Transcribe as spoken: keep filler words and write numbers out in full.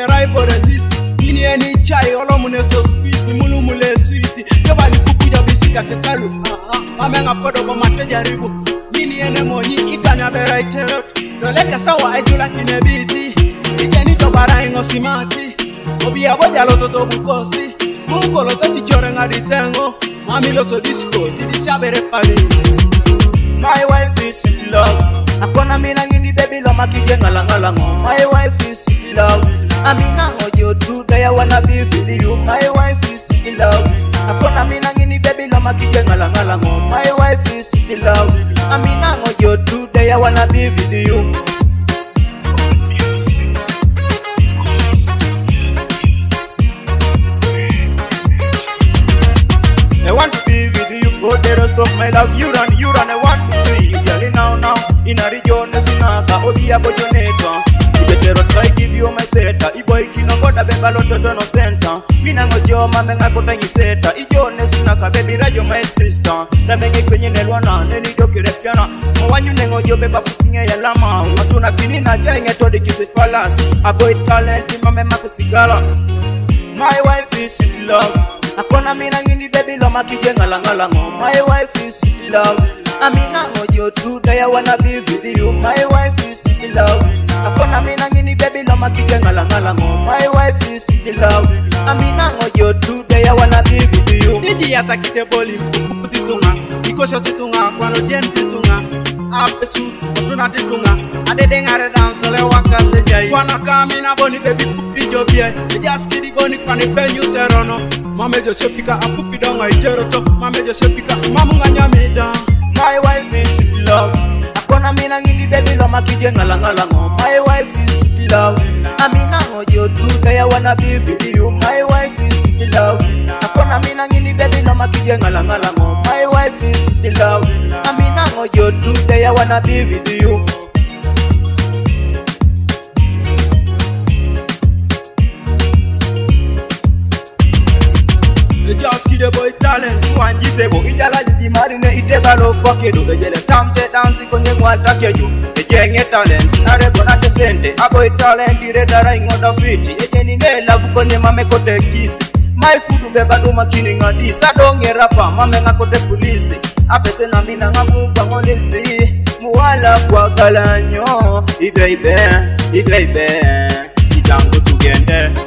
rai borezit. Ini eni chai olo mune so sweet, mulu mule sweet. Kebali kukuja bisika kekalu. Amenga podo kwa mateja ribu. Nini ene monyi ikanya bera iterot. Doleka sawa ejula kinebiti. Ijeni tobara ingo simati. Obi aboja loto to bukosi. Muko loto tichore ngaditengo. Mami loso disco, tidi shabere pali. My wife is sweet love. Akona mina ngini baby lo makije ngala ngo. My wife is sweet love. Amina ngojo today I wanna be with you. My wife is sweet love. Akona mina ngini baby lo makije ngala ngo. My wife is sweet love. Amina ngojo today I wanna be with you. I want to be with you for the rest of my life. You run, you run, I want to see you. Girl, now, now, in a region, Sinaka, Odia, Bojoneta. If I give you my setter, Iboy Kino, God, a bebalo, no center. Mina, Mojo, Mamma, Kota, Seta, Ijon, Sinaka, baby, Radio, my sister. The Menge Queen, Elwana, Nelly, Doki, Repiana. When you know your baby putting a lama, Matuna Kinina, Jang, at the Kiss Palace. Avoid talent, Mamma Masigala. My wife is in love. Akona mina ngini baby lo makije ngala ngala ngo. My wife is sweet love. Amina ngojo today I wanna be with you. My wife is sweet love. Akona mina ngini baby lo makije ngala ngala ngo. My wife is sweet love. Amina ngojo today I wanna be with you. Diji yata kite boli putitunga. Ikosho titunga kwano jen titunga. Apesu tuna titunga. Adede ngare dance le waka sejai. Kwana kamina boni baby pupi jobie. Just kidi boni kwani penyu terono. Mame jo sepika apupi donga iteroto. Mame jo sepika mamu nganyamida. My wife is sweet love. Akona mina ngini baby lo makije ngala ngala ngo. My wife is sweet love. Amina ngojo today I wanna be with you. My wife is sweet love. Akona mina ngini baby lo makije ngala ngala ngo. My wife is sweet love. Amina ngojo today I wanna be with you. Just kid boy talent. One gisebo ijala jiji marine itebalo fakedo ejele tamte dance konye mwata keju ejenge talent are bona tesende abo talent ireda rai ngoda fiti ejeni ne love konye mame kote kisi my food beba do makini ngadi sadonge rapa mame ngakote police apese na mina ngamu bangolisti muwala kwa galanyo ibeibe ibeibe ijango tugende.